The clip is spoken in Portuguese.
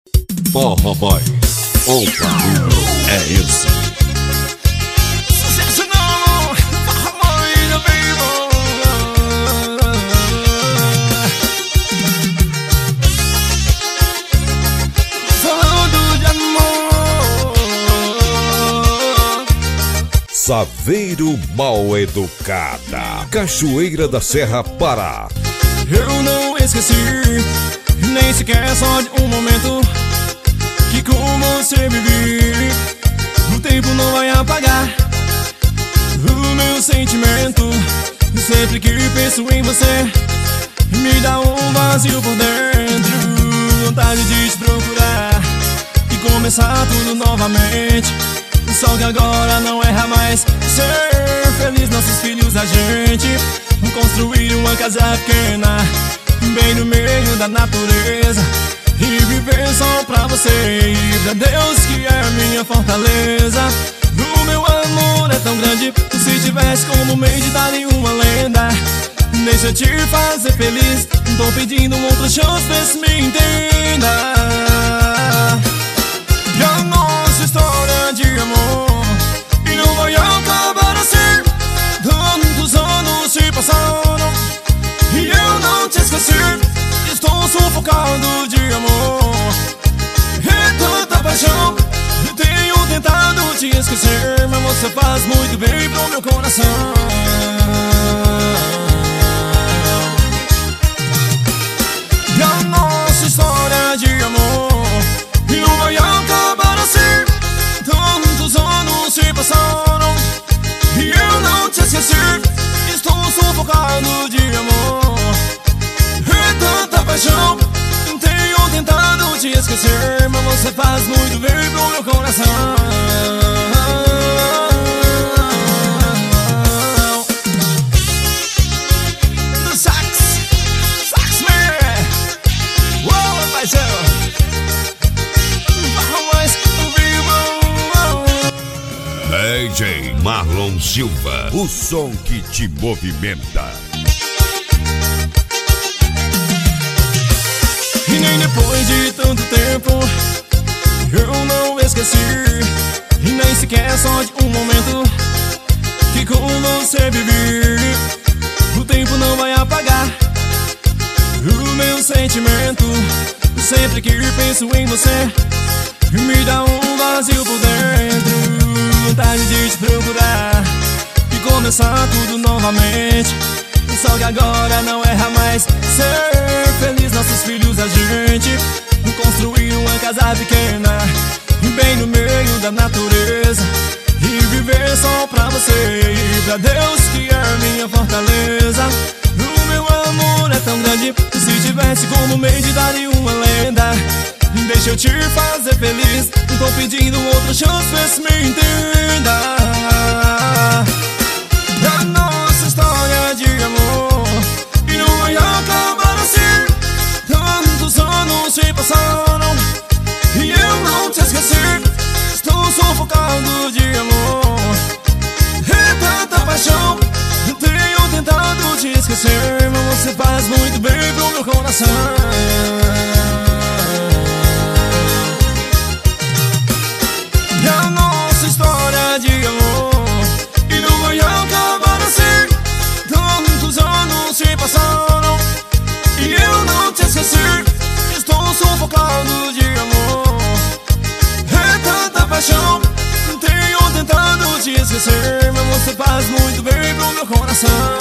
Forró Boy, o barulho é esse. Sucesso não, Forró Boy do vivo. Falando de amor. Saveiro Mal Educada, Cachoeira da Serra, Pará. Eu não esqueci, nem sequer só de um momento que com você vivi. O tempo não vai apagar o meu sentimento. Sempre que penso em você, me dá um vazio por dentro. Vontade de te procurar e começar tudo novamente. Só que agora não erra mais. Ser feliz, nossos filhos, a gente construir uma casa pequena bem no meio da natureza e viver só pra você e pra Deus, que é a minha fortaleza. O meu amor é tão grande, se tivesse como meditar em uma lenda. Deixa eu te fazer feliz, tô pedindo um outro chance, vê se me entenda. E a nossa história de amor e não vai acabar assim. Tantos anos se passaram e eu não te esqueci. Estou sufocado de amor, é tanta paixão. Eu tenho tentado te esquecer, mas você faz muito bem pro meu coração. E a nossa história de amor e não vai acabar assim. Tantos anos se passaram e eu não te esqueci. Estou sufocado de amor, é tanta paixão. Tenho tentado te esquecer, mas você faz muito bem pro meu coração. Do Sax Man. Uou, paixão. Mais vivo. DJ Marlon Silva, o som que te movimenta. E nem depois de tanto tempo eu não esqueci, e nem sequer só de um momento que com você vivi. O tempo não vai apagar o meu sentimento. Sempre que penso em você, me dá um vazio por dentro. Vontade de te procurar e começar tudo novamente. Só que agora não erra mais. Ser feliz, nossos filhos, a gente construir uma casa pequena bem no meio da natureza e viver só pra você e pra Deus, que é a minha fortaleza. O meu amor é tão grande, se tivesse como meditar em uma lenda. Deixa eu te fazer feliz, tô pedindo outra chance, vê se me entenda. A nossa história de amor e não vai acabar assim. Tantos anos se passaram e eu não te esqueci. Estou sufocado de amor, é tanta paixão. Tenho tentado te esquecer, mas você faz muito bem pro meu coração. E a nossa história de amor e não vai acabar assim. Tantos anos se passaram e eu não te esqueci. Estou sufocado de amor, é tanta paixão. Tenho tentado te esquecer, mas você faz muito bem pro meu coração.